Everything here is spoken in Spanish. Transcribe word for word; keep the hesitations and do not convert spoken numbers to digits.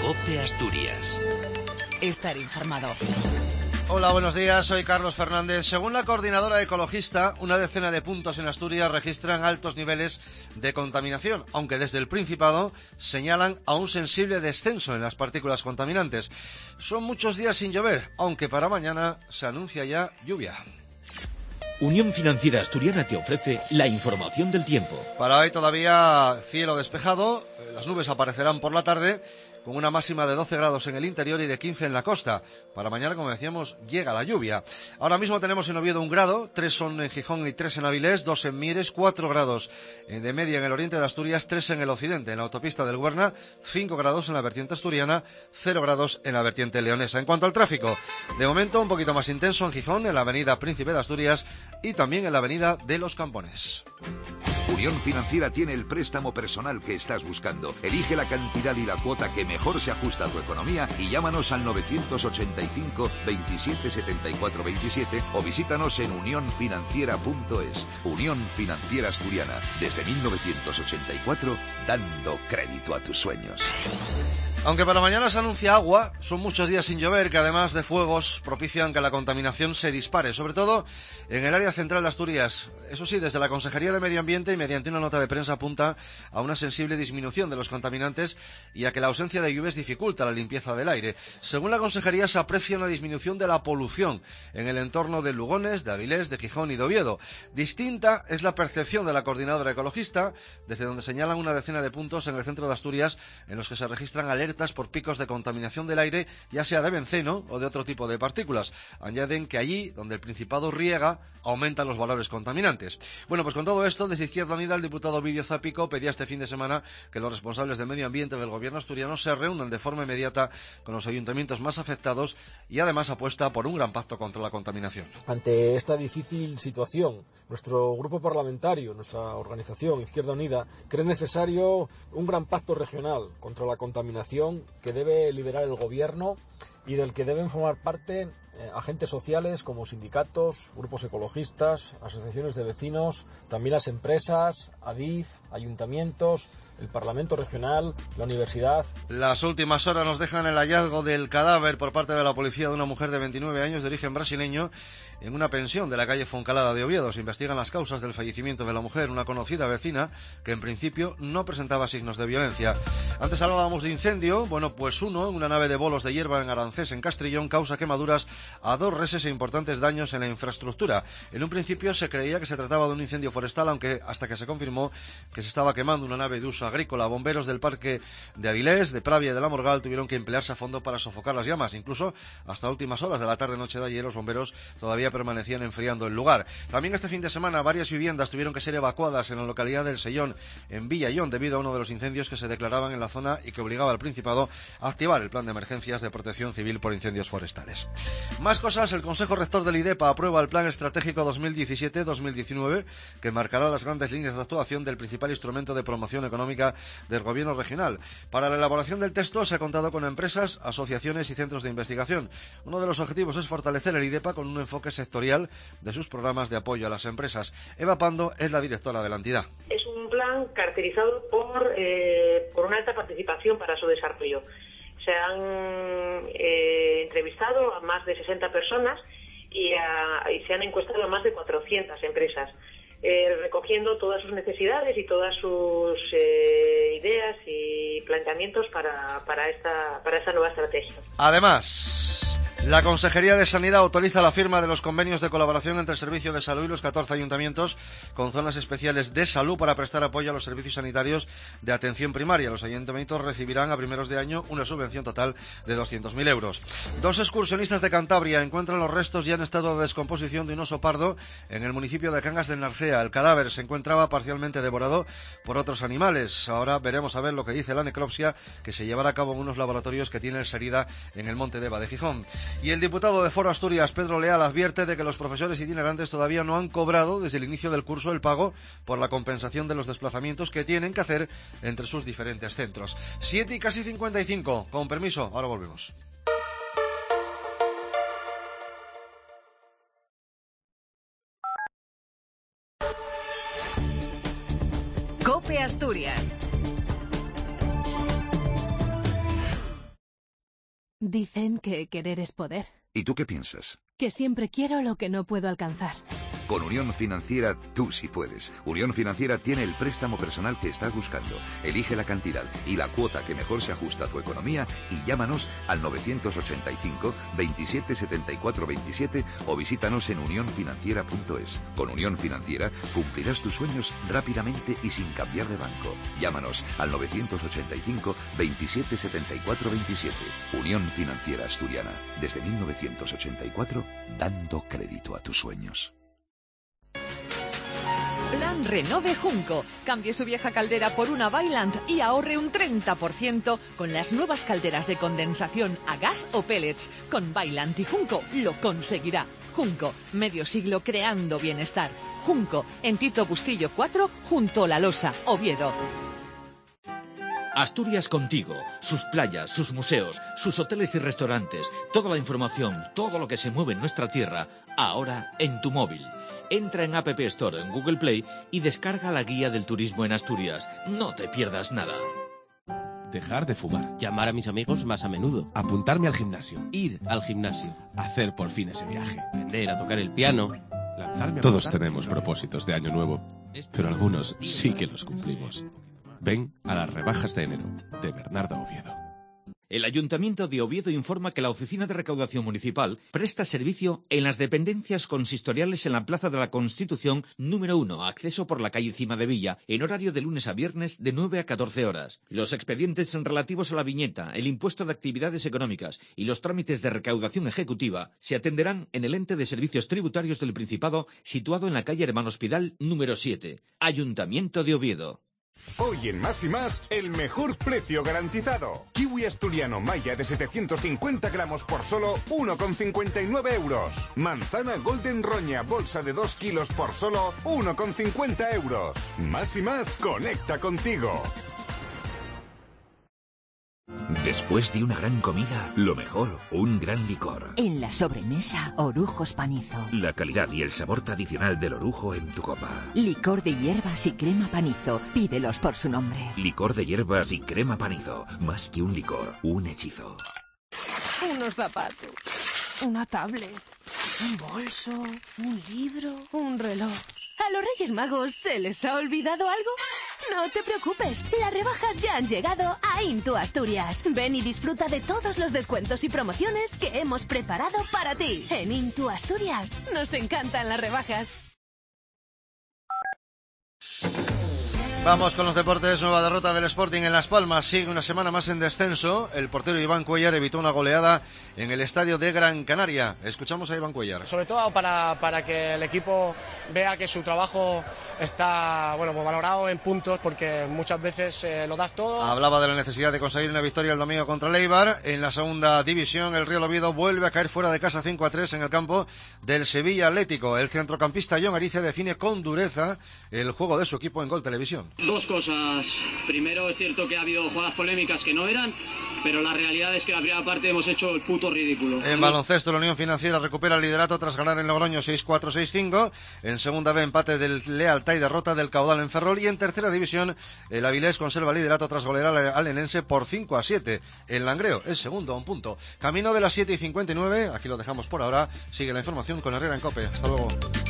COPE Asturias. Estar informado. Hola, buenos días, soy Carlos Fernández. Según la coordinadora ecologista, una decena de puntos en Asturias registran altos niveles de contaminación, aunque desde el Principado señalan a un sensible descenso en las partículas contaminantes. Son muchos días sin llover, aunque para mañana se anuncia ya lluvia. Unión Financiera Asturiana te ofrece la información del tiempo. Para hoy todavía cielo despejado, las nubes aparecerán por la tarde, con una máxima de doce grados en el interior y de quince en la costa. Para mañana, como decíamos, llega la lluvia. Ahora mismo tenemos en Oviedo un grado, tres son en Gijón y tres en Avilés, dos en Mieres, cuatro grados de media en el oriente de Asturias, tres en el occidente. En la autopista del Güerna, cinco grados en la vertiente asturiana, cero grados en la vertiente leonesa. En cuanto al tráfico, de momento un poquito más intenso en Gijón, en la avenida Príncipe de Asturias y también en la avenida de los Campones. Unión Financiera tiene el préstamo personal que estás buscando. Elige la cantidad y la cuota que mejor se ajusta a tu economía y llámanos al novecientos ochenta y cinco, veintisiete setenta y cuatro veintisiete o visítanos en unión financiera punto es. Unión Financiera Asturiana, desde mil novecientos ochenta y cuatro, dando crédito a tus sueños. Aunque para mañana se anuncia agua, son muchos días sin llover que además de fuegos propician que la contaminación se dispare, sobre todo en el área central de Asturias. Eso sí, desde la Consejería de Medio Ambiente y mediante una nota de prensa apunta a una sensible disminución de los contaminantes y a que la ausencia de lluvias dificulta la limpieza del aire. Según la Consejería se aprecia una disminución de la polución en el entorno de Lugones, de Avilés, de Gijón y de Oviedo. Distinta es la percepción de la coordinadora ecologista, desde donde señalan una decena de puntos en el centro de Asturias en los que se registran alertas por picos de contaminación del aire, ya sea de benceno o de otro tipo de partículas. Añaden que allí, donde el Principado riega, aumentan los valores contaminantes. Bueno, pues con todo esto, desde Izquierda Unida, el diputado Ovidio Zapico pedía este fin de semana que los responsables de medio ambiente del gobierno asturiano se reúnan de forma inmediata con los ayuntamientos más afectados y además apuesta por un gran pacto contra la contaminación. Ante esta difícil situación, nuestro grupo parlamentario, nuestra organización Izquierda Unida, cree necesario un gran pacto regional contra la contaminación que debe liderar el gobierno y del que deben formar parte eh, agentes sociales como sindicatos, grupos ecologistas, asociaciones de vecinos, también las empresas, ADIF, ayuntamientos, el Parlamento Regional, la Universidad. Las últimas horas nos dejan el hallazgo del cadáver por parte de la policía de una mujer de veintinueve años de origen brasileño en una pensión de la calle Foncalada de Oviedo. Se investigan las causas del fallecimiento de la mujer, una conocida vecina que en principio no presentaba signos de violencia. Antes hablábamos de incendio. Bueno, pues uno, una nave de bolos de hierba en Arancés, en Castrillón, causa quemaduras a dos reses e importantes daños en la infraestructura. En un principio se creía que se trataba de un incendio forestal, aunque hasta que se confirmó que se estaba quemando una nave de uso agrícola. Bomberos del parque de Avilés, de Pravia y de la Morgal tuvieron que emplearse a fondo para sofocar las llamas. Incluso hasta últimas horas de la tarde-noche de ayer los bomberos todavía permanecían enfriando el lugar. También este fin de semana varias viviendas tuvieron que ser evacuadas en la localidad del Sellón, en Villallón, debido a uno de los incendios que se declaraban en la zona y que obligaba al Principado a activar el plan de emergencias de protección civil por incendios forestales. Más cosas. El Consejo Rector del IDEPA aprueba el Plan Estratégico dos mil diecisiete dos mil diecinueve que marcará las grandes líneas de actuación del principal instrumento de promoción económica del gobierno regional. Para la elaboración del texto se ha contado con empresas, asociaciones y centros de investigación. Uno de los objetivos es fortalecer el IDEPA con un enfoque sectorial de sus programas de apoyo a las empresas. Eva Pando es la directora de la entidad. Es un plan caracterizado por, eh, por una alta participación para su desarrollo. Se han eh, entrevistado a más de sesenta personas y, a, y se han encuestado a más de cuatrocientas empresas. Eh, recogiendo todas sus necesidades y todas sus eh, ideas y planteamientos para, para, esta, para esta nueva estrategia. Además, la Consejería de Sanidad autoriza la firma de los convenios de colaboración entre el Servicio de Salud y los catorce ayuntamientos con zonas especiales de salud para prestar apoyo a los servicios sanitarios de atención primaria. Los ayuntamientos recibirán a primeros de año una subvención total de doscientos mil euros. Dos excursionistas de Cantabria encuentran los restos ya en estado de descomposición de un oso pardo en el municipio de Cangas de Narcea. El cadáver se encontraba parcialmente devorado por otros animales. Ahora veremos a ver lo que dice la necropsia que se llevará a cabo en unos laboratorios que tiene el Serida en el Monte Deva de Gijón. Y el diputado de Foro Asturias, Pedro Leal, advierte de que los profesores itinerantes todavía no han cobrado desde el inicio del curso el pago por la compensación de los desplazamientos que tienen que hacer entre sus diferentes centros. siete y casi cincuenta y cinco. Con permiso, ahora volvemos. COPE Asturias. Dicen que querer es poder. ¿Y tú qué piensas? Que siempre quiero lo que no puedo alcanzar. Con Unión Financiera tú sí puedes. Unión Financiera tiene el préstamo personal que estás buscando. Elige la cantidad y la cuota que mejor se ajusta a tu economía y llámanos al novecientos ochenta y cinco, veintisiete setenta y cuatro veintisiete o visítanos en unión financiera punto es. Con Unión Financiera cumplirás tus sueños rápidamente y sin cambiar de banco. Llámanos al novecientos ochenta y cinco, veintisiete setenta y cuatro veintisiete. Unión Financiera Asturiana. Desde mil novecientos ochenta y cuatro, dando crédito a tus sueños. Plan Renove Junco. Cambie su vieja caldera por una Vaillant y ahorre un treinta por ciento con las nuevas calderas de condensación a gas o pellets. Con Vaillant y Junco lo conseguirá. Junco, medio siglo creando bienestar. Junco, en Tito Bustillo cuatro, junto a La Losa, Oviedo. Asturias contigo, sus playas, sus museos, sus hoteles y restaurantes, toda la información, todo lo que se mueve en nuestra tierra, ahora en tu móvil. Entra en App Store o en Google Play y descarga la guía del turismo en Asturias. No te pierdas nada. Dejar de fumar. Llamar a mis amigos más a menudo. Apuntarme al gimnasio. Ir al gimnasio. Hacer por fin ese viaje. Aprender a tocar el piano. Lanzarme a Todos tenemos propósitos de año nuevo, pero algunos sí que los cumplimos. Ven a las rebajas de enero, de Bernardo Oviedo. El Ayuntamiento de Oviedo informa que la Oficina de Recaudación Municipal presta servicio en las dependencias consistoriales en la Plaza de la Constitución número uno, acceso por la calle Cima de Villa, en horario de lunes a viernes de nueve a catorce horas. Los expedientes relativos a la viñeta, el impuesto de actividades económicas y los trámites de recaudación ejecutiva se atenderán en el ente de servicios tributarios del Principado, situado en la calle Hermanos Pidal número siete. Ayuntamiento de Oviedo. Hoy en Más y Más, el mejor precio garantizado. Kiwi asturiano Maya de setecientos cincuenta gramos por solo uno con cincuenta y nueve euros. Manzana Golden Roña bolsa de dos kilos por solo uno con cincuenta euros. Más y Más conecta contigo. Después de una gran comida, lo mejor, un gran licor. En la sobremesa, Orujos Panizo. La calidad y el sabor tradicional del orujo en tu copa. Licor de hierbas y crema Panizo. Pídelos por su nombre. Licor de hierbas y crema Panizo. Más que un licor, un hechizo. Unos zapatos, una tablet, un bolso, un libro, un reloj. ¿A los Reyes Magos se les ha olvidado algo? No te preocupes, las rebajas ya han llegado a Into Asturias. Ven y disfruta de todos los descuentos y promociones que hemos preparado para ti. En Into Asturias nos encantan las rebajas. Vamos con los deportes. Nueva derrota del Sporting en Las Palmas. Sigue una semana más en descenso. El portero Iván Cuellar evitó una goleada en el estadio de Gran Canaria. Escuchamos a Iván Cuellar. Sobre todo para, para que el equipo vea que su trabajo está bueno pues valorado en puntos, porque muchas veces eh, lo das todo. Hablaba de la necesidad de conseguir una victoria el domingo contra el Eibar. En la segunda división, el Real Oviedo vuelve a caer fuera de casa cinco a tres en el campo del Sevilla Atlético. El centrocampista Jon Arice define con dureza el juego de su equipo en Gol Televisión. Dos cosas. Primero, es cierto que ha habido jugadas polémicas que no eran, pero la realidad es que la primera parte hemos hecho el puto ridículo. En baloncesto, la Unión Financiera recupera el liderato tras ganar en Logroño seis cuatro seis cinco. En segunda B, empate del Lealtad y derrota del Caudal en Ferrol. Y en tercera división, el Avilés conserva el liderato tras golear al Enense por cinco a siete. El Langreo es segundo a un punto. Camino de las siete y cincuenta y nueve. Aquí lo dejamos por ahora. Sigue la información con Herrera en COPE. Hasta luego.